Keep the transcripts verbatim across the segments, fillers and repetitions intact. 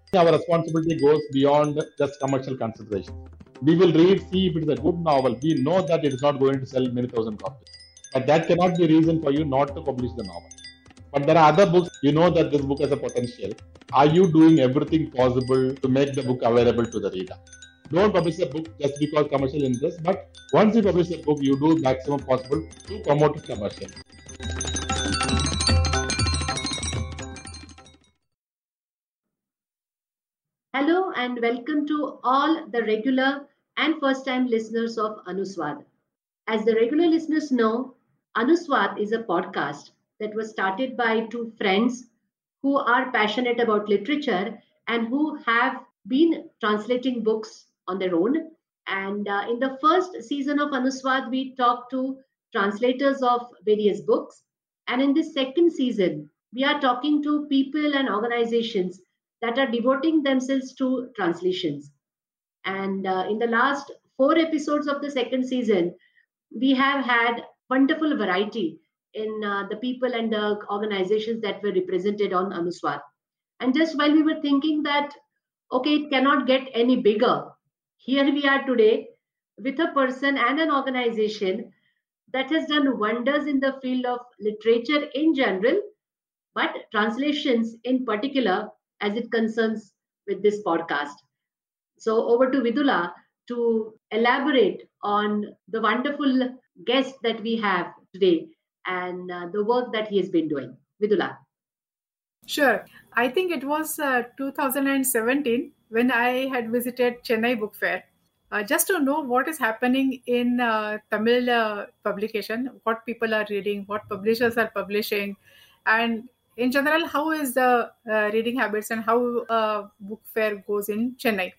Our responsibility goes beyond just commercial consideration. We will read, see if it is a good novel. We know that it is not going to sell many thousand copies. But that cannot be reason for you not to publish the novel. But there are other books, you know that this book has a potential. Are you doing everything possible to make the book available to the reader? Don't publish a book just because commercial interest, but once you publish a book, you do maximum possible to promote it commercially. Hello and welcome to all the regular and first-time listeners of Anuswad. As the regular listeners know, Anuswad is a podcast that was started by two friends who are passionate about literature and who have been translating books on their own. And uh, in the first season of Anuswad, we talked to translators of various books. And in this second season, we are talking to people and organizations that are devoting themselves to translations. And uh, in the last four episodes of the second season, we have had wonderful variety in uh, the people and the organizations that were represented on Anuswad. And just while we were thinking that, okay, it cannot get any bigger, here we are today with a person and an organization that has done wonders in the field of literature in general, but translations in particular as it concerns with this podcast. So over to Vidula to elaborate on the wonderful guest that we have today and uh, the work that he has been doing. Vidula. Sure. I think it was uh, two thousand seventeen when I had visited Chennai Book Fair. Uh, just to know what is happening in uh, Tamil uh, publication, what people are reading, what publishers are publishing, and in general, how is the uh, reading habits and how uh, book fair goes in Chennai.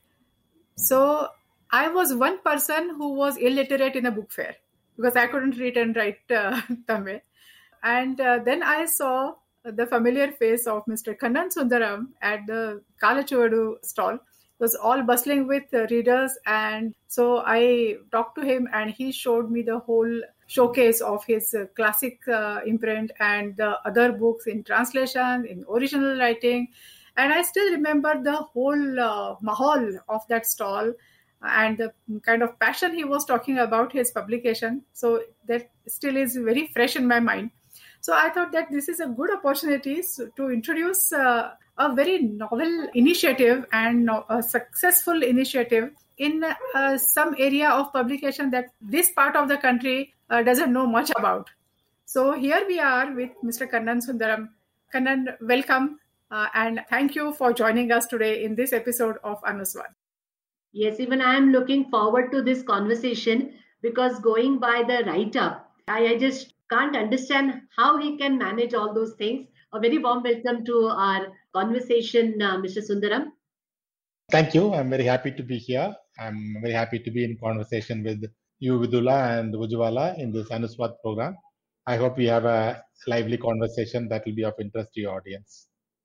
So I was one person who was illiterate in a book fair because I couldn't read and write uh, Tamil. And uh, then I saw the familiar face of Mister Kannan Sundaram at the Kalachuvadu stall. It was all bustling with uh, readers. And so I talked to him and he showed me the whole showcase of his uh, classic uh, imprint and the other books in translation, in original writing. And I still remember the whole uh, mahal of that stall and the kind of passion he was talking about his publication. So that still is very fresh in my mind. So I thought that this is a good opportunity to introduce uh, a very novel initiative and a successful initiative in uh, some area of publication that this part of the country uh, doesn't know much about. So here we are with Mister Kannan Sundaram. Kannan, welcome uh, and thank you for joining us today in this episode of Anuswad. Yes, even I am looking forward to this conversation because going by the write-up, I, I just can't understand how he can manage all those things. A very warm welcome to our conversation, uh, Mister Sundaram. Thank you. I'm very happy to be here. I'm very happy to be in conversation with you, Vidula and Ujwala in this Anuswad program. I hope we have a lively conversation that will be of interest to your audience.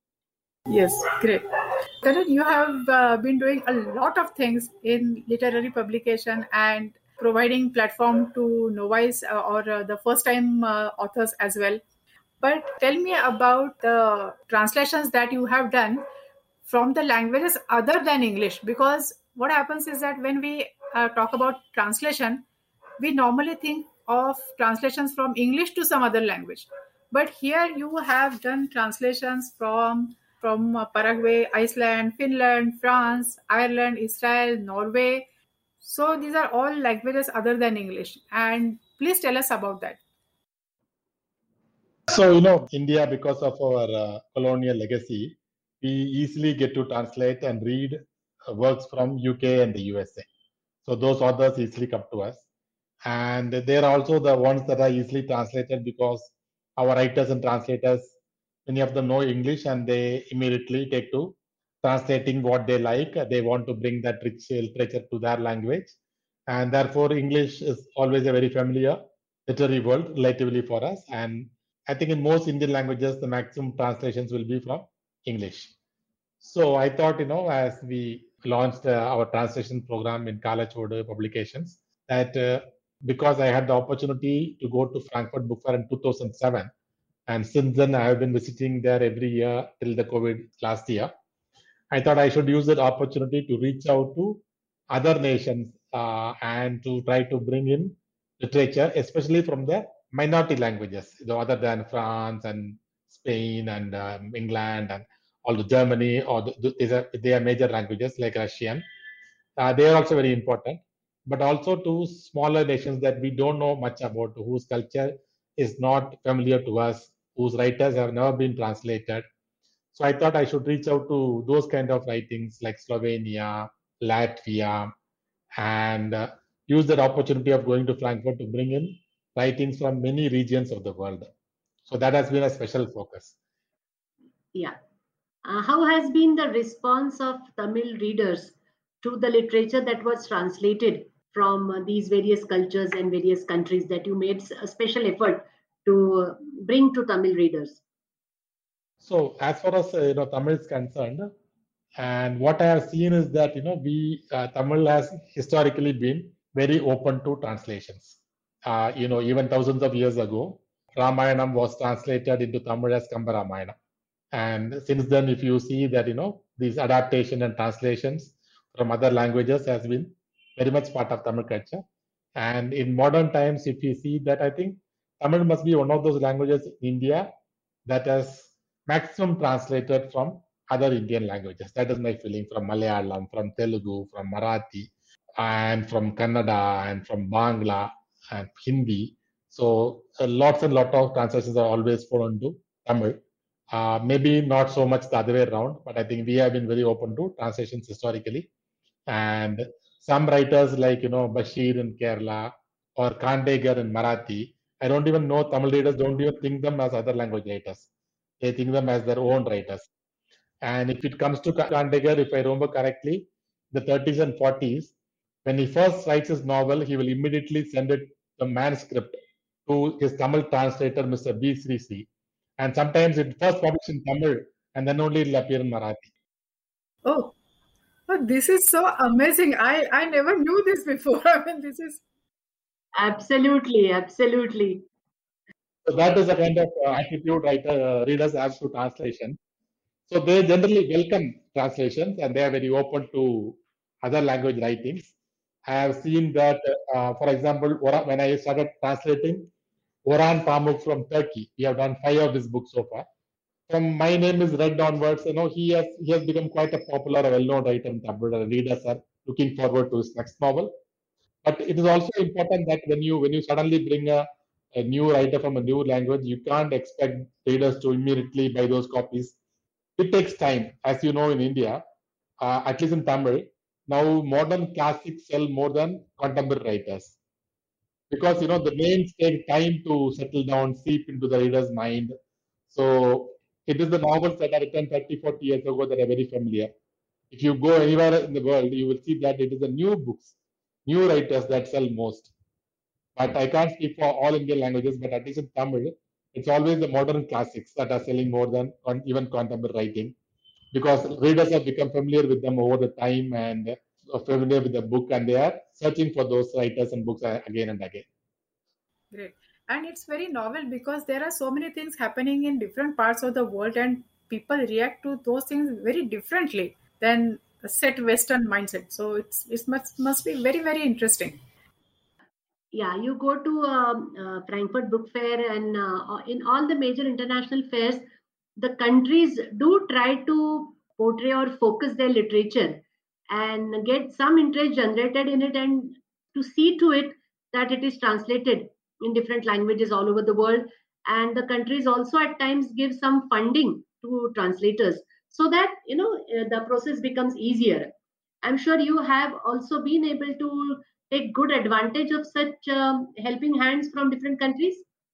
Yes, great. Kannan, you have uh, been doing a lot of things in literary publication and providing platform to novice uh, or uh, the first-time uh, authors as well. But tell me about the translations that you have done from the languages other than English, because what happens is that when we uh, talk about translation, we normally think of translations from English to some other language. But here you have done translations from from uh, Paraguay, Iceland, Finland, France, Ireland, Israel, Norway. So these are all languages other than English. And please tell us about that. So, you know, India, because of our uh, colonial legacy, we easily get to translate and read uh, works from U K and the U S A. So those authors easily come to us. And they're also the ones that are easily translated because our writers and translators, many of them know English and they immediately take to translating what they like. They want to bring that rich literature to their language. And therefore, English is always a very familiar literary world relatively for us. And I think in most Indian languages, the maximum translations will be from English. So I thought, you know, as we launched uh, our translation program in Kalachuvadu Publications, that uh, because I had the opportunity to go to Frankfurt Book Fair in two thousand seven, and since then I have been visiting there every year till the COVID last year. I thought I should use that opportunity to reach out to other nations uh, and to try to bring in literature, especially from the minority languages, you know, other than France and Spain and um, England and all the Germany, or the, the, these are, they are major languages like Russian. Uh, they are also very important, but also to smaller nations that we don't know much about, whose culture is not familiar to us, whose writers have never been translated. So I thought I should reach out to those kind of writings like Slovenia, Latvia, and uh, use that opportunity of going to Frankfurt to bring in writings from many regions of the world. So that has been a special focus. Yeah. Uh, how has been the response of Tamil readers to the literature that was translated from uh, these various cultures and various countries that you made a special effort to uh, bring to Tamil readers? So as far as uh, you know Tamil is concerned, and what I have seen is that you know we uh, Tamil has historically been very open to translations. Uh, you know, even thousands of years ago, Ramayanam was translated into Tamil as Kamba Ramayana. And since then, if you see that, you know, these adaptation and translations from other languages has been very much part of Tamil culture. And in modern times, if you see that, I think Tamil must be one of those languages in India that has maximum translated from other Indian languages. That is my feeling, from Malayalam, from Telugu, from Marathi, and from Kannada, and from Bangla, and Hindi. So uh, lots and lots of translations are always fallen to Tamil. Uh, maybe not so much the other way around, but I think we have been very open to translations historically. And some writers like, you know, Bashir in Kerala or Kandegar in Marathi, I don't even know, Tamil readers don't even think them as other language writers. They think them as their own writers. And if it comes to Kandegar, if I remember correctly, the thirties and forties, when he first writes his novel, he will immediately send it, the manuscript, to his Tamil translator, Mister B. Sri Sri. And sometimes it first published in Tamil, and then only it will appear in Marathi. Oh, oh, this is so amazing. I, I never knew this before. I mean, this is... Absolutely, absolutely. So that is the kind of uh, attitude writer uh, readers have to translation. So they generally welcome translations, and they are very open to other language writings. I have seen that, uh, for example, when I started translating Orhan Pamuk from Turkey, we have done five of his books so far. From My Name is Red onwards, you know, he has he has become quite a popular, well-known writer in Tamil. Readers are looking forward to his next novel. But it is also important that when you when you suddenly bring a, a new writer from a new language, you can't expect readers to immediately buy those copies. It takes time, as you know, in India, uh, at least in Tamil. Now, modern classics sell more than contemporary writers, because you know the names take time to settle down, seep into the reader's mind. So it is the novels that are written thirty, forty years ago that are very familiar. If you go anywhere in the world, you will see that it is the new books, new writers that sell most. But I can't speak for all Indian languages, but at least in Tamil, it's always the modern classics that are selling more than even contemporary writing, because readers have become familiar with them over the time and familiar with the book, and they are searching for those writers and books again and again. Great. And it's very novel because there are so many things happening in different parts of the world, and people react to those things very differently than a set Western mindset. So it's it must must be very, very interesting. Yeah, you go to um, uh, Frankfurt Book Fair, and uh, in all the major international fairs, the countries do try to portray or focus their literature and get some interest generated in it, and to see to it that it is translated in different languages all over the world. And the countries also at times give some funding to translators so that you know uh, the process becomes easier. I'm sure you have also been able to take good advantage of such um, helping hands from different countries.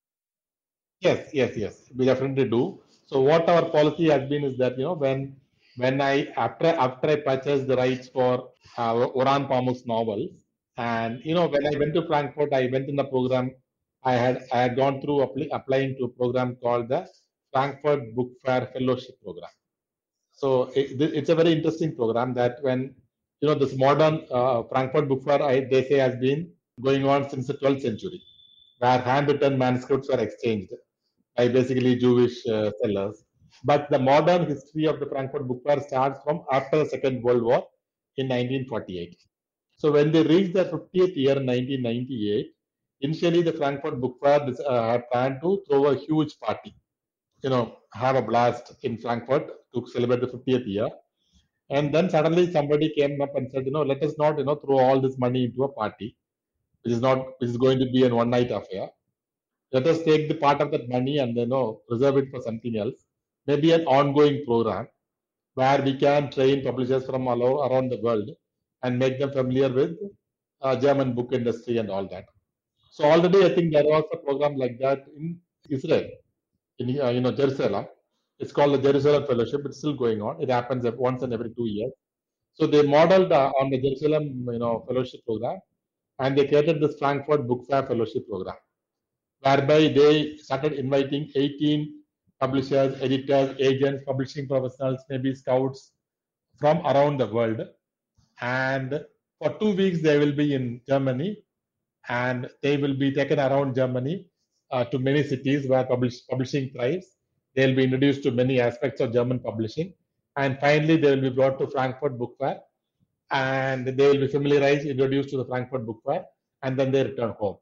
Yes, yes, yes. We definitely do. So what our policy has been is that you know when when I after after I purchased the rights for uh, Orhan Pamuk's novels, and you know when I went to Frankfurt, I went in the program. I had I had gone through apply, applying to a program called the Frankfurt Book Fair Fellowship Program. So it, it's a very interesting program that when you know this modern uh, Frankfurt Book Fair, I, they say has been going on since the twelfth century, where handwritten manuscripts were exchanged by basically Jewish uh, sellers. But the modern history of the Frankfurt Book Fair starts from after the Second World War in nineteen forty-eight. So when they reached their fiftieth year in nineteen ninety-eight, initially the Frankfurt Book Fair uh, had planned to throw a huge party, you know, have a blast in Frankfurt to celebrate the fiftieth year. And then suddenly somebody came up and said, you know, let us not, you know, throw all this money into a party, which is not, which is going to be an one-night affair. Let us take the part of that money and, you know, reserve it for something else. Maybe an ongoing program where we can train publishers from all around the world and make them familiar with uh, German book industry and all that. So already, I think there was a program like that in Israel, in uh, you know Jerusalem. It's called the Jerusalem Fellowship. It's still going on. It happens once and every two years. So they modeled uh, on the Jerusalem you know Fellowship program, and they created this Frankfurt Book Fair Fellowship program, whereby they started inviting eighteen publishers, editors, agents, publishing professionals, maybe scouts from around the world. And for two weeks, they will be in Germany, and they will be taken around Germany uh, to many cities where publish, publishing thrives. They will be introduced to many aspects of German publishing. And finally, they will be brought to Frankfurt Book Fair, and they will be familiarized, introduced to the Frankfurt Book Fair, and then they return home.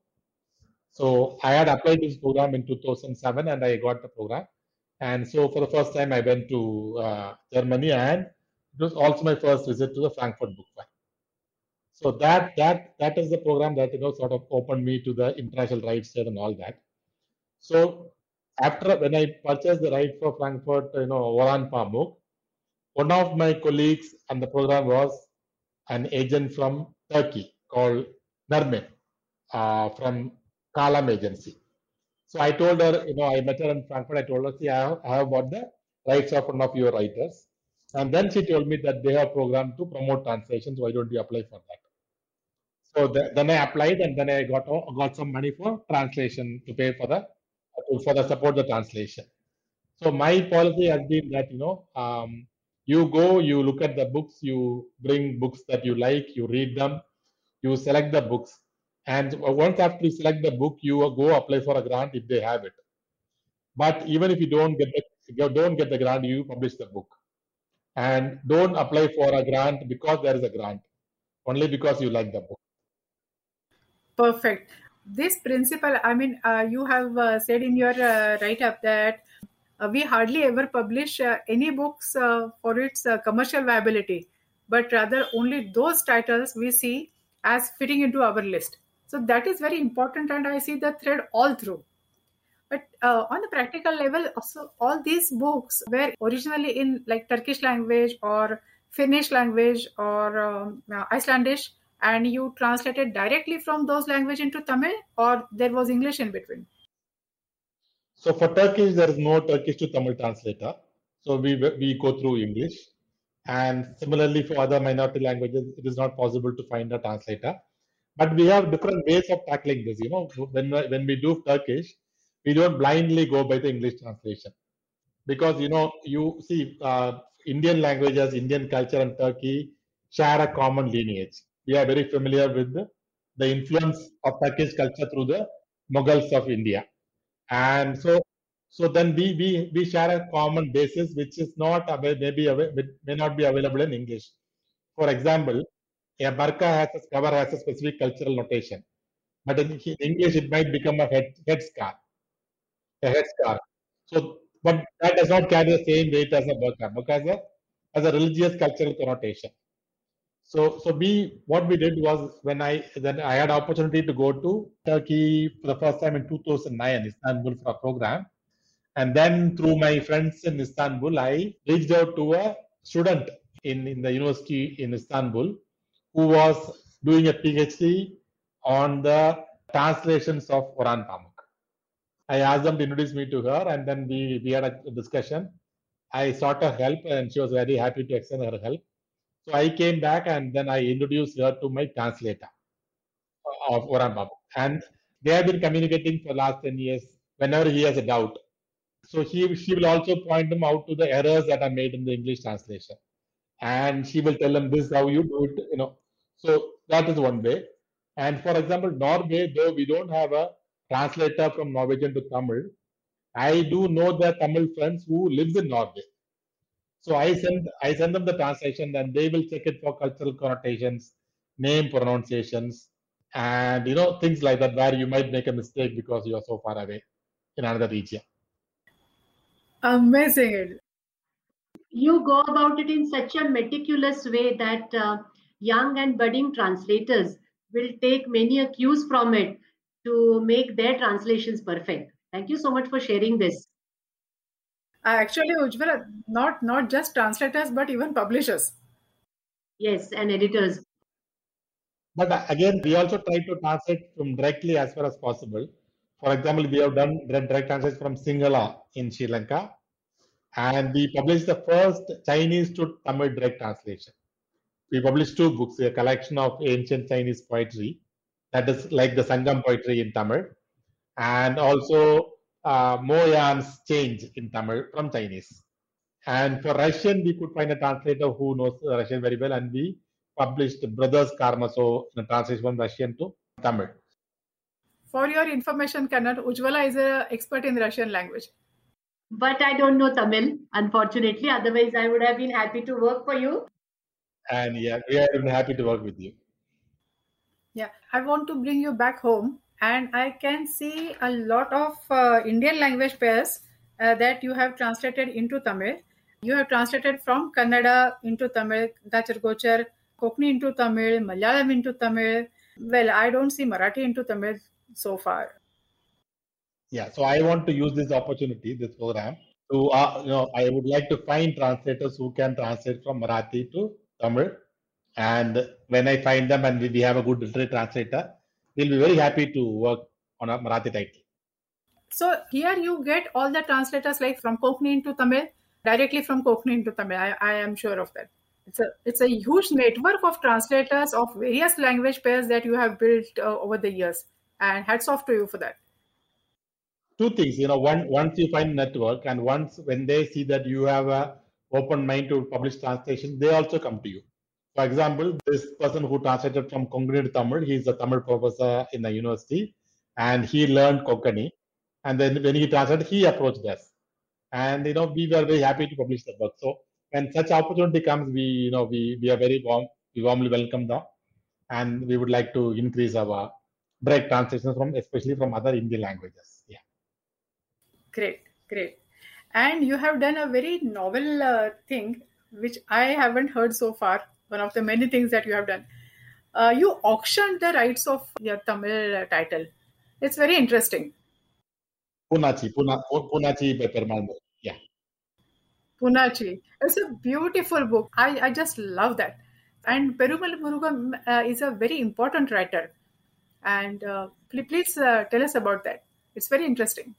So I had applied this program in two thousand seven, and I got the program. And so for the first time, I went to uh, Germany, and it was also my first visit to the Frankfurt Book Fair. So that that that is the program that you know sort of opened me to the international rights there and all that. So after when I purchased the right for Frankfurt, you know, Orhan Pamuk, one of my colleagues on the program was an agent from Turkey called Nermin uh, from Kalam Agency. So I told her, you know, I met her in Frankfurt. I told her, see, I have, I have bought the rights of one of your writers. And then she told me that they have a program to promote translations. Why don't you apply for that? So the, then I applied, and then I got got some money for translation to pay for the for the support the translation. So my policy has been that you know um, you go, you look at the books, you bring books that you like, you read them, you select the books. And once after you select the book, you go apply for a grant if they have it. But even if you don't get the, don't get the grant, you publish the book. And don't apply for a grant because there is a grant, only because you like the book. Perfect. This principle, I mean, uh, you have uh, said in your uh, write-up that uh, we hardly ever publish uh, any books uh, for its uh, commercial viability, but rather only those titles we see as fitting into our list. So that is very important, and I see the thread all through. But uh, on the practical level, also all these books were originally in like Turkish language or Finnish language or um, uh, Icelandic, and you translated directly from those language into Tamil, or there was English in between? So for Turkish, there is no Turkish to Tamil translator. So we we go through English. And similarly, for other minority languages, it is not possible to find a translator. But we have different ways of tackling this. You know, when when we do Turkish, we don't blindly go by the English translation, because you know you see uh, Indian languages, Indian culture, and Turkey share a common lineage. We are very familiar with the, the influence of Turkish culture through the Mughals of India, and so so then we we we share a common basis which is not maybe may not be available in English. For example, a burqa has a cover has a specific cultural notation, but in English it might become a head headscarf, a headscarf. So, but that does not carry the same weight as a burqa. Burqa has a has a religious cultural connotation. So, so we what we did was when I then I had opportunity to go to Turkey for the first time in two thousand nine, Istanbul, for a program, and then through my friends in Istanbul, I reached out to a student in, in the university in Istanbul who was doing a PhD on the translations of Orhan Pamuk. I asked them to introduce me to her, and then we, we had a discussion. I sought her help, and she was very happy to extend her help. So I came back, and then I introduced her to my translator of Orhan Pamuk. And they have been communicating for the last ten years whenever he has a doubt. So he, she will also point them out to the errors that are made in the English translation. And she will tell them, this is how you do it, you know. So that is one way. And for example, Norway, though we don't have a translator from Norwegian to Tamil, I do know the Tamil friends who live in Norway. So I send I send them the translation, and they will check it for cultural connotations, name pronunciations, and you know things like that, where you might make a mistake because you are so far away in another region. Amazing. You go about it in such a meticulous way that uh, young and budding translators will take many cues from it to make their translations perfect. Thank you so much for sharing this. Uh, actually, Ujjwala, not not just translators, but even publishers. Yes, and editors. But uh, again, we also try to translate from directly as far as possible. For example, we have done direct translation from Sinhala in Sri Lanka, and we published the first Chinese to Tamil direct translation. We published two books, a collection of ancient Chinese poetry, that is like the Sangam poetry in Tamil, and also uh, Moyan's Change in Tamil from Chinese. And for Russian, we could find a translator who knows Russian very well, and we published Brothers Karamazov in a translation from Russian to Tamil. For your information, Kannad, Ujjwala is an expert in Russian language. But I don't know Tamil, unfortunately. Otherwise, I would have been happy to work for you. And yeah, we are happy to work with you. Yeah, I want to bring you back home, and I can see a lot of uh, Indian language pairs uh, that you have translated into Tamil. You have translated from Kannada into Tamil, Gachar-Gochar, Kokni into Tamil, Malayalam into Tamil. Well, I don't see Marathi into Tamil so far. Yeah, so I want to use this opportunity, this program, to, uh, you know, I would like to find translators who can translate from Marathi to Tamil. And when I find them and we have a good literary translator, we'll be very happy to work on a Marathi title. So here you get all the translators like from Kokni into Tamil, directly from Kokni into Tamil. I, I am sure of that. It's a it's a huge network of translators of various language pairs that you have built uh, over the years. And hats off to you for that. Two things, you know, one once you find network, and once when they see that you have a open mind to publish translation, they also come to you. For example, this person who translated from Konkani to Tamil, he's a Tamil professor in the university, and he learned Konkani. And then when he translated, he approached us, and you know we were very happy to publish the book. So when such opportunity comes, we you know we we are very warm, we warmly welcome them, and we would like to increase our direct translations from especially from other Indian languages. Yeah. Great, great. And you have done a very novel uh, thing, which I haven't heard so far. One of the many things that you have done. Uh, you auctioned the rights of your Tamil uh, title. It's very interesting. Punachi, Puna, Punachi by Perumal Murugan. Yeah. Punachi. It's a beautiful book. I, I just love that. And Perumal Murugan uh, is a very important writer. And uh, please, please uh, tell us about that. It's very interesting.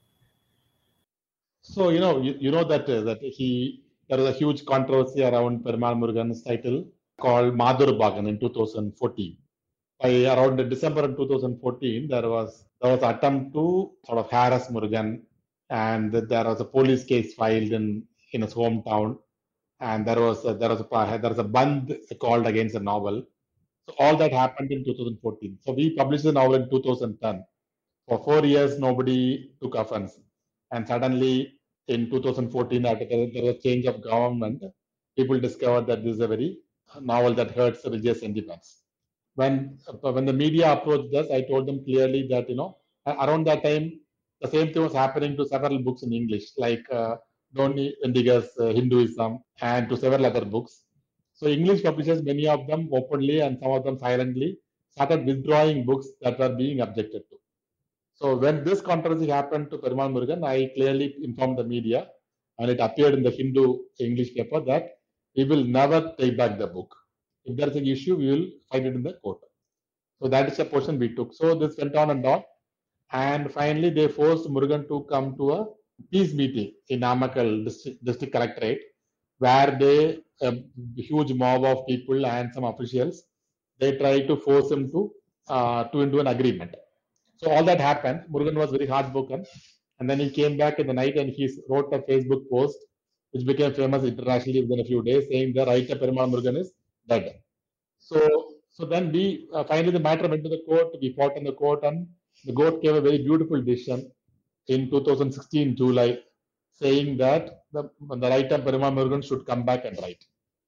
So you know, you, you know that uh, that he there was a huge controversy around Perumal Murugan's title called Madhur Bhagan in two thousand fourteen. By around December of two thousand fourteen, there was there was an attempt to sort of harass Murugan, and there was a police case filed in in his hometown, and there was a, there was a there was a band called against the novel. So all that happened in two thousand fourteen. So we published the novel in two thousand ten. For four years, nobody took offense, and suddenly in two thousand fourteen, after there was a change of government, people discovered that this is a very novel that hurts religious sentiments. When when the media approached us, I told them clearly that you know around that time the same thing was happening to several books in English, like uh, Donny Wendiger's uh, Hinduism, and to several other books. So English publishers, many of them openly and some of them silently, started withdrawing books that were being objected to. So when this controversy happened to Perumal Murugan, I clearly informed the media, and it appeared in the Hindu English paper that we will never take back the book. If there is an issue, we will fight it in the court. So that is the position we took. So this went on and on, and finally they forced Murugan to come to a peace meeting in Namakkal district, district collectorate, where they a huge mob of people and some officials they tried to force him to uh, to into an agreement. So all that happened. Murugan was very heartbroken, and then he came back in the night and he wrote a Facebook post, which became famous internationally within a few days, saying the writer Perumal Murugan is dead. So, so then we uh, finally the matter went to the court. We fought in the court, and the court gave a very beautiful decision in two thousand sixteen July, saying that the, the writer Perumal Murugan should come back and write.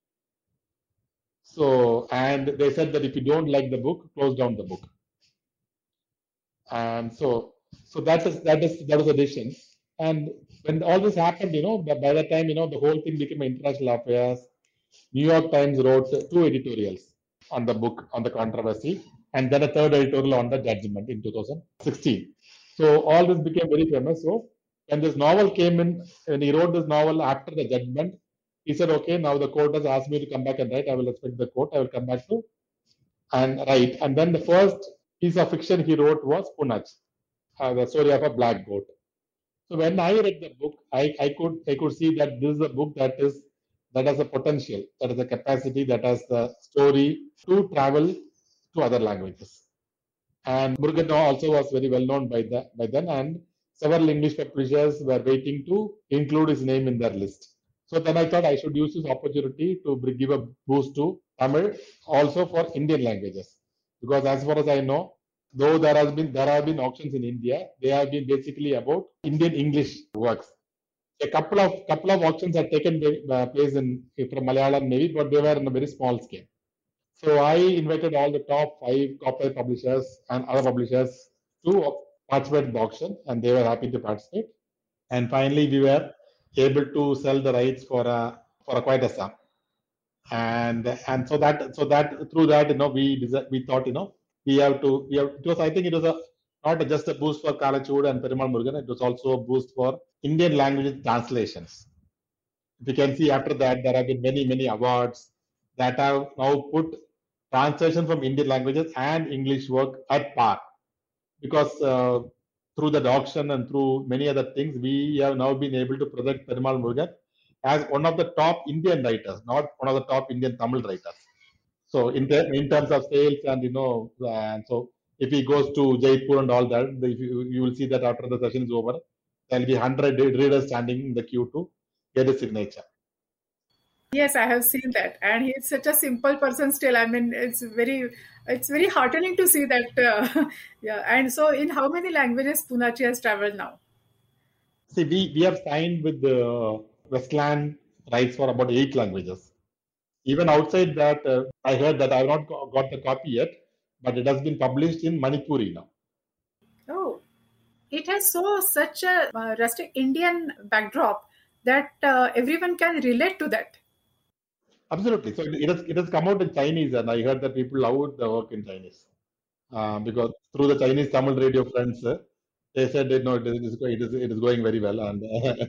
So, and they said that if you don't like the book, close down the book. And so, so that is that is that was a decision. And when all this happened, you know, by the time, you know, the whole thing became international affairs, New York Times wrote two editorials on the book, on the controversy, and then a third editorial on the judgment in two thousand sixteen. So all this became very famous. So when this novel came in, when he wrote this novel after the judgment, he said, okay, now the court has asked me to come back and write. I will respect the court. I will come back to and write. And then the first piece of fiction he wrote was Punach, uh, the story of a black goat. So when I read the book, I, I could I could see that this is a book that is that has a potential, that has a capacity, that has the story to travel to other languages. And Murugan also was very well known by the, by then, and several English publishers were waiting to include his name in their list. So then I thought I should use this opportunity to give a boost to Tamil, also for Indian languages, because as far as I know, though there has been there have been auctions in India, they have been basically about Indian English works. A couple of couple of auctions had taken place in from Malayalam maybe, but they were on a very small scale. So I invited all the top five copyright publishers and other publishers to participate in the auction, and they were happy to participate. And finally, we were able to sell the rights for a for a quite a sum. And and so that so that through that, you know, we we thought, you know, we have to we have it was I think it was a not just a boost for Kalachud and Perumal Murugan, it was also a boost for Indian language translations. If you can see, after that, there have been many, many awards that have now put translation from Indian languages and English work at par. Because uh, through the auction and through many other things, we have now been able to present Perumal Murugan as one of the top Indian writers, not one of the top Indian Tamil writers. So in, the, in terms of sales and, you know, and so if he goes to Jaipur and all that, you, you will see that after the session is over, there will be one hundred readers standing in the queue to get a signature. Yes, I have seen that, and he's such a simple person still. I mean, it's very, it's very heartening to see that. Uh, yeah, and so in how many languages Punachi has traveled now? See, we, we have signed with the Westland rights for about eight languages. Even outside that, uh, I heard that I have not got the copy yet, but it has been published in Manipuri now. Oh, it has so such a uh, rustic Indian backdrop that uh, everyone can relate to that. Absolutely. So it has it has come out in Chinese, and I heard that people love the work in Chinese uh, because through the Chinese Tamil radio friends, uh, they said that no, it is it is it is going very well. And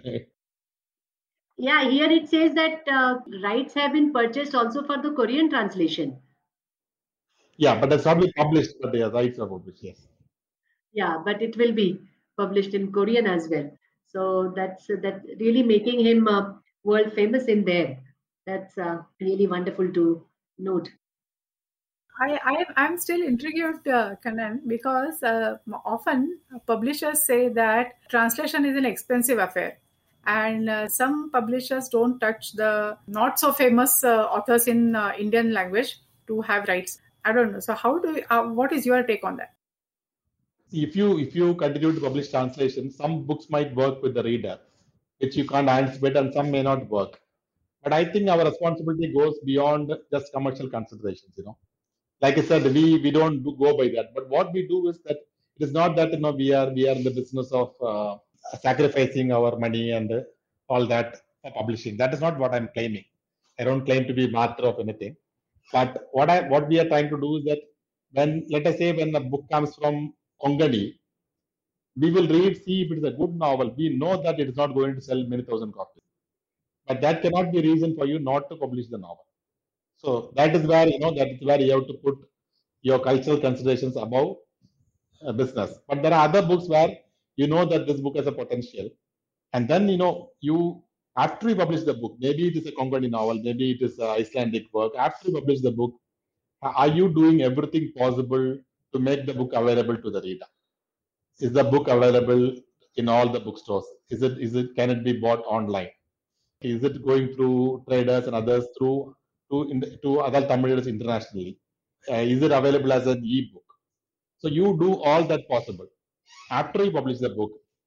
yeah, here it says that uh, rights have been purchased also for the Korean translation. Yeah, but that's not been published, but the rights are published. Yes. Yeah, but it will be published in Korean as well. So that's uh, that really making him uh, world famous in there. That's uh, really wonderful to note. I, I I'm still intrigued, uh, Kannan, because uh, often publishers say that translation is an expensive affair, and uh, some publishers don't touch the not so famous uh, authors in uh, Indian language to have rights. I don't know. So how do you, uh, what is your take on that? If you if you continue to publish translations, some books might work with the reader, which you can't anticipate, and some may not work. But I think our responsibility goes beyond just commercial considerations. You know, like I said, we we don't do, go by that. But what we do is that it is not that, you know, we are we are in the business of uh, sacrificing our money and uh, all that for publishing. That is not what I'm claiming. I don't claim to be master of anything. But what I what we are trying to do is that when, let us say, when a book comes from Kongani, we will read, see if it is a good novel. We know that it is not going to sell many thousand copies. But that cannot be a reason for you not to publish the novel. So that is where, you know, that is where you have to put your cultural considerations above uh, business. But there are other books where you know that this book has a potential. And then, you know, you, after you publish the book, maybe it is a Kongani novel, maybe it is an Icelandic work. After you publish the book, are you doing everything possible to make the book available to the reader? Is the book available in all the bookstores? Is it, is it, can it be bought online? Is it going through traders and others through to, in the, to other Tamil readers internationally? Uh, is it available as an e-book? So you do all that possible. After you publish the book,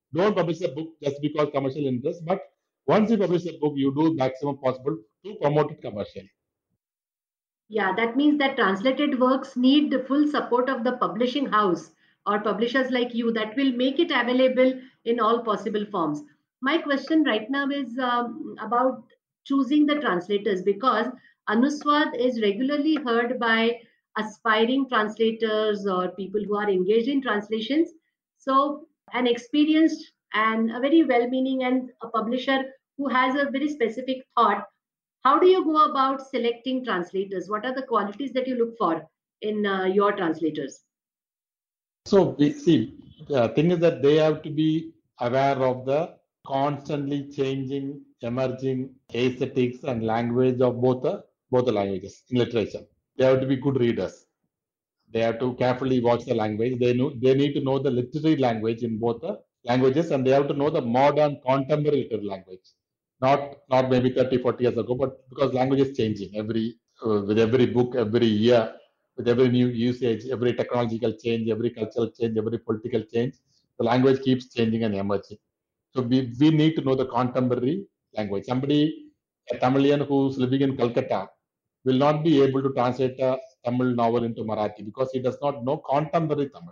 Don't publish a book just because commercial interest, but once you publish a book, you do maximum possible to promote it commercially. Yeah, that means that translated works need the full support of the publishing house or publishers like you that will make it available in all possible forms. My question right now is um, about choosing the translators, because Anuswad is regularly heard by aspiring translators or people who are engaged in translations. So, an experienced and a very well meaning and a publisher who has a very specific thought, how do you go about selecting translators? What are the qualities that you look for in uh, your translators? So we see the thing is that they have to be aware of the constantly changing, emerging aesthetics and language of both the both the languages in literature. They have to be good readers. They have to carefully watch the language. They know they need to know the literary language in both the languages, and they have to know the modern contemporary literary language. Not not maybe thirty, forty years ago, but because language is changing every uh, with every book, every year, with every new usage, every technological change, every cultural change, every political change, the language keeps changing and emerging. So we, we need to know the contemporary language. Somebody, a Tamilian who's living in Calcutta, will not be able to translate a Tamil novel into Marathi because he does not know contemporary Tamil.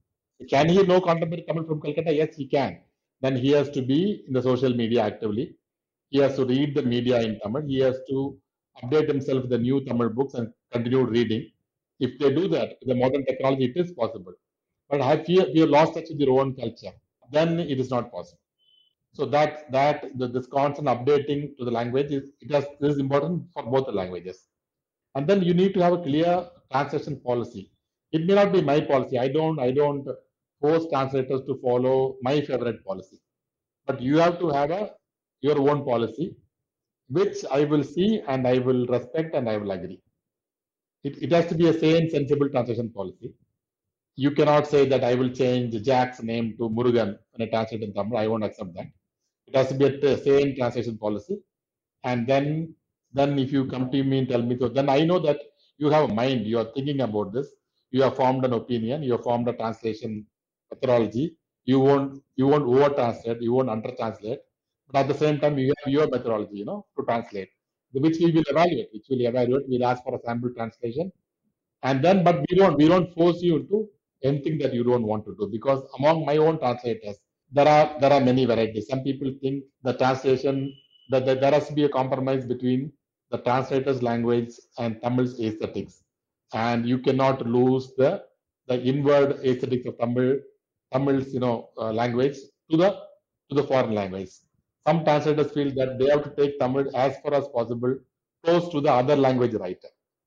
Can he know contemporary Tamil from Calcutta? Yes, he can. Then he has to be in the social media actively. He has to read the media in Tamil. He has to update himself with the new Tamil books and continue reading. If they do that, with the modern technology, it is possible. But if we, we have lost touch with your own culture, then it is not possible. So that that the, this constant updating to the language is it has it is important for both the languages. And then you need to have a clear translation policy. It may not be my policy. I don't I don't force translators to follow my favorite policy, but you have to have a your own policy, which I will see and I will respect and I will agree. It, it has to be a sane, sensible translation policy. You cannot say that I will change Jack's name to Murugan when I translate in Tamil. I won't accept that. It has to be a same translation policy. And then, then if you come to me and tell me, so then I know that you have a mind, you are thinking about this, you have formed an opinion, you have formed a translation methodology. You won't, you won't over translate, you won't under translate, but at the same time, you have your methodology, you know, to translate, which we will evaluate, which will evaluate. We'll ask for a sample translation, and then, but we don't, we don't force you into anything that you don't want to do, because among my own translators, there are there are many varieties. Some people think the translation that, that there has to be a compromise between the translator's language and Tamil's aesthetics, and you cannot lose the the inward aesthetics of Tamil Tamil's you know uh, language to the to the foreign language. Some translators feel that they have to take Tamil as far as possible close to the other language writer,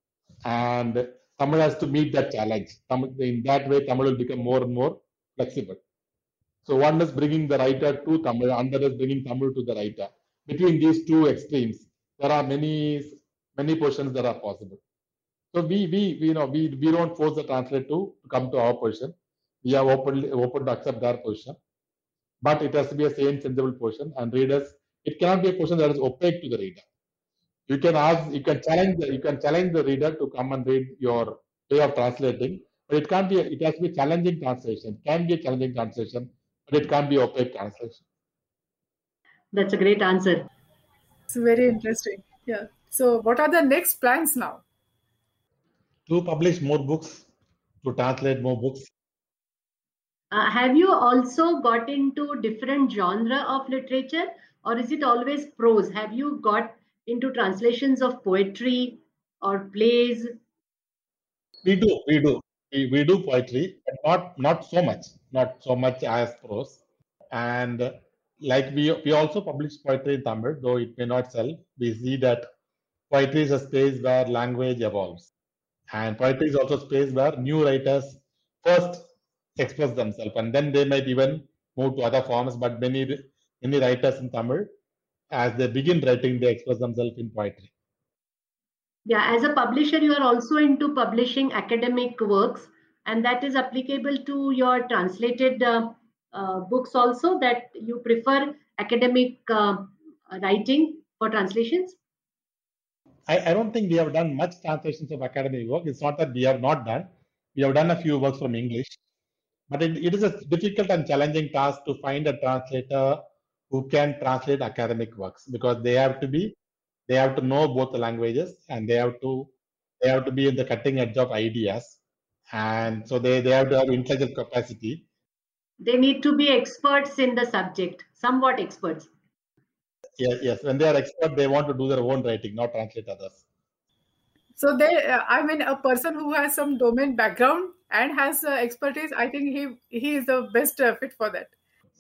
and Tamil has to meet that challenge. Tamil, in that way, Tamil will become more and more flexible. So one is bringing the writer to Tamil, another is bringing Tamil to the writer. Between these two extremes, there are many many positions that are possible. So we we, we you know we, we don't force the translator to come to our position. We are openly open to accept their position, but it has to be a sane, sensible position. And readers, it cannot be a position that is opaque to the reader. You can ask, you can challenge, the, you can challenge the reader to come and read your way of translating, but it can't be. It has to be challenging translation. It can be a challenging translation, but it can't be opaque translation. That's a great answer. It's very interesting. Yeah. So, what are the next plans now? To publish more books, to translate more books. Uh, have you also got into different genre of literature, or is it always prose? Have you got into translations of poetry or plays? We do, we do, we, we do poetry, but not not so much, not so much as prose. And uh, like we we also publish poetry in Tamil, though it may not sell. We see that poetry is a space where language evolves, and poetry is also a space where new writers first express themselves, and then they might even move to other forms. But many many writers in Tamil, as they begin writing, they express themselves in poetry. Yeah, as a publisher, you are also into publishing academic works, and that is applicable to your translated uh, uh, books also, that you prefer academic uh, writing for translations? I, I don't think we have done much translations of academic work. It's not that we have not done. We have done a few works from English, But it, it is a difficult and challenging task to find a translator who can translate academic works, because they have to be, they have to know both the languages, and they have to, they have to be in the cutting edge of ideas, and so they, they have to have intellectual capacity. They need to be experts in the subject, somewhat experts. Yes, yes. When they are expert, they want to do their own writing, not translate others. So they, uh, I mean, a person who has some domain background and has uh, expertise, I think he he is the best uh, fit for that.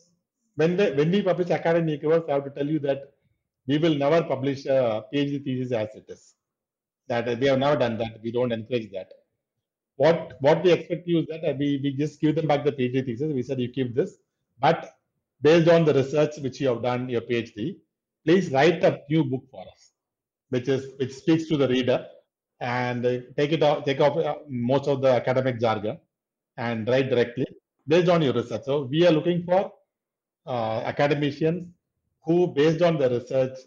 When they, when we publish academic works, I have to tell you that we will never publish a PhD thesis as it is. That we have never done that. We don't encourage that. What what we expect you is that we, we just give them back the PhD thesis. We said you keep this, but based on the research which you have done, your PhD, please write a new book for us, which is which speaks to the reader, and take it off, take off most of the academic jargon, and write directly based on your research. So we are looking for uh, academicians who, based on the research,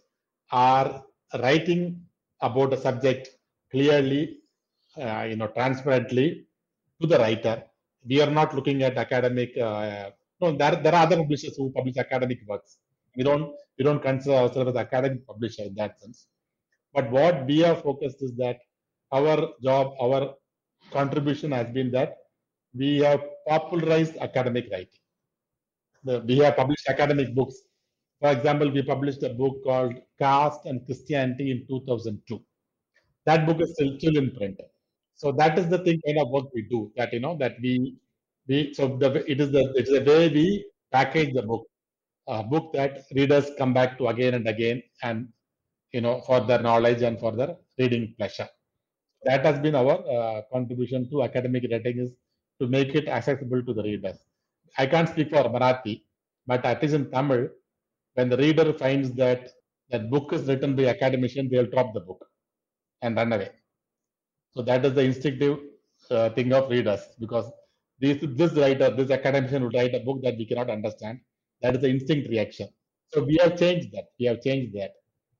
are writing about a subject clearly, uh, you know, transparently to the writer. We are not looking at academic. Uh, no, there, there are other publishers who publish academic works. We don't we don't consider ourselves as academic publisher in that sense. But what we are focused is that our job, our contribution has been that we have popularized academic writing. The, we have published academic books. For example, we published a book called Caste and Christianity in two thousand two. That book is still, still in print. So that is the thing, kind of work we do. That you know that we we so the it is the it's the way we package the book, a book that readers come back to again and again, and you know for their knowledge and for their reading pleasure. That has been our uh, contribution to academic writing, is to make it accessible to the readers. I can't speak for Marathi, but at least in Tamil, when the reader finds that that book is written by academician, they'll drop the book and run away. So that is the instinctive uh, thing of readers, because this this writer, this academician would write a book that we cannot understand. That is the instinct reaction. So we have changed that. We have changed that.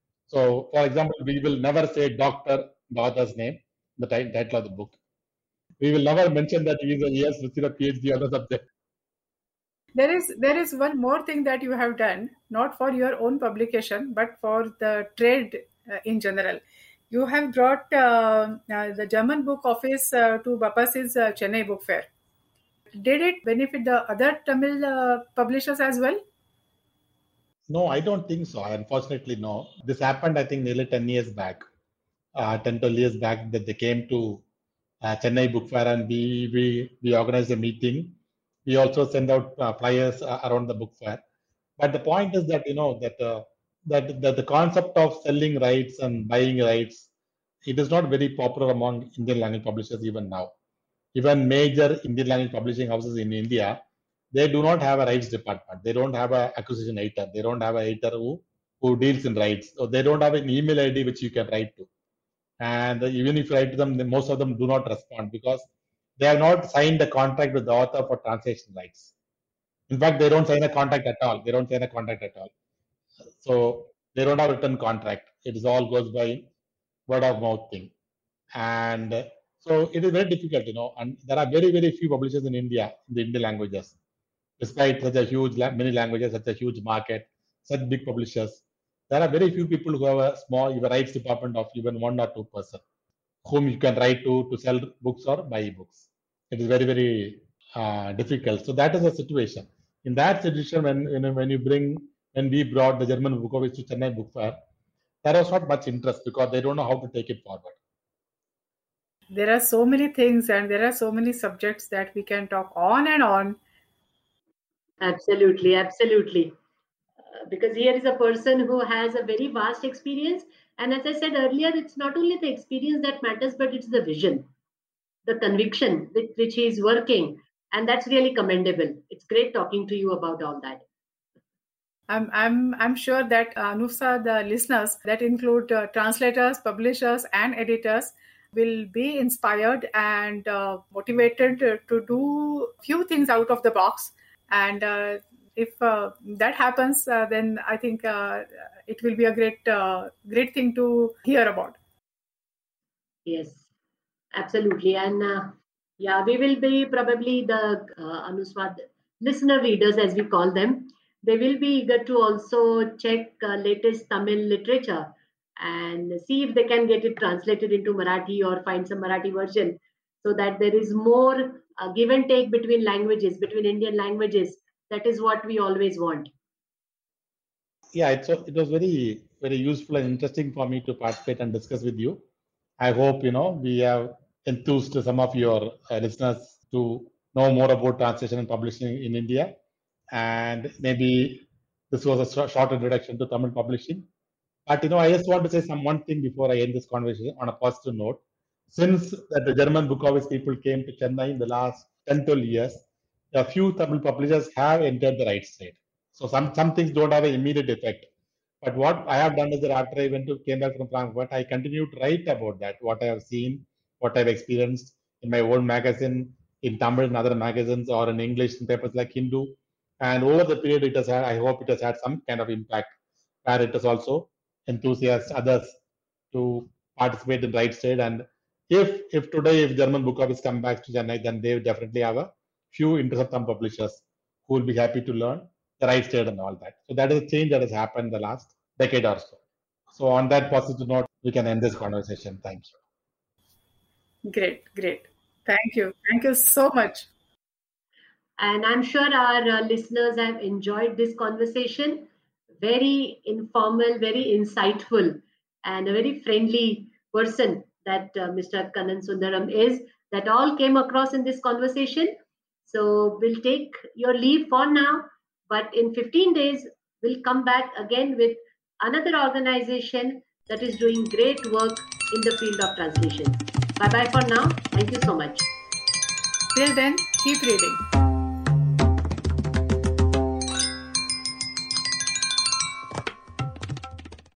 So, for example, we will never say Doctor the author's name, the title of the book. We will never mention that he is a, he has received a PhD on the subject. There is there is one more thing that you have done, not for your own publication, but for the trade uh, in general. You have brought uh, uh, the German book office uh, to Bapas's uh, Chennai Book Fair. Did it benefit the other Tamil uh, publishers as well? No, I don't think so. Unfortunately, no. This happened, I think, nearly ten years back. Uh, ten, twelve years back, that they came to uh, Chennai Book Fair, and we, we, we organized a meeting. We also send out uh, flyers uh, around the book fair. But the point is that, you know, that, uh, that, that the concept of selling rights and buying rights, it is not very popular among Indian language publishers even now. Even major Indian language publishing houses in India, they do not have a rights department. They don't have an acquisition editor. They don't have an editor who, who deals in rights. So they don't have an email I D which you can write to. And even if you write to them, most of them do not respond, because they have not signed a contract with the author for translation rights. In fact, they don't sign a contract at all. They don't sign a contract at all. So they don't have a written contract. It is all goes by word of mouth thing. And so it is very difficult, you know, and there are very, very few publishers in India, in the Indian languages. Despite such a huge, many languages, such a huge market, such big publishers, there are very few people who have a small even rights department of even one or two person whom you can write to to sell books or buy books. It is very, very uh, difficult. So that is the situation. In that situation, when you know, when you bring, when we brought the German book office to Chennai Book Fair, there was not much interest because they don't know how to take it forward. There are so many things and there are so many subjects that we can talk on and on. Absolutely, absolutely. Uh, because here is a person who has a very vast experience. And as I said earlier, it's not only the experience that matters, but it's the vision, the conviction with which he is working. And that's really commendable. It's great talking to you about all that. I'm I'm I'm sure that uh, Anusa, the listeners, that include uh, translators, publishers, and editors, will be inspired and uh, motivated to, to do few things out of the box. And uh, if uh, that happens, uh, then I think uh, it will be a great uh, great thing to hear about. Yes, absolutely. And uh, Yeah, we will be probably the uh, Anuswad listener readers, as we call them. They will be eager to also check uh, latest Tamil literature and see if they can get it translated into Marathi or find some Marathi version, so that there is more uh, give and take between languages, between Indian languages. That is what we always want. Yeah, it's, it was very, very useful and interesting for me to participate and discuss with you. I hope, you know, we have enthused some of your uh, listeners to know more about translation and publishing in India. And maybe this was a short introduction to Tamil publishing. But, you know, I just want to say some one thing before I end this conversation on a positive note. Since that the German book office people came to Chennai in the last ten, twelve years, a few Tamil publishers have entered the right side. So some, some things don't have an immediate effect. But what I have done is that after I went to came back from Frankfurt, I continue to write about that, what I have seen, what I've experienced in my own magazine, in Tamil and other magazines, or in English in papers like Hindu. And over the period, it has had, I hope it has had some kind of impact, where it has also enthusiastic others to participate in right side. And if if today if German book office come back to Chennai, then they definitely have a few interest of publishers who will be happy to learn the right side and all that. So that is a change that has happened in the last decade or so. So on that positive note, we can end this conversation. Thank you. Great, great. Thank you. Thank you so much. And I'm sure our uh, listeners have enjoyed this conversation. Very informal, very insightful, and a very friendly person that uh, Mister Kannan Sundaram is, that all came across in this conversation. So we'll take your leave for now, but in fifteen days, we'll come back again with another organization that is doing great work in the field of translation. Bye bye for now. Thank you so much. Till then, keep reading.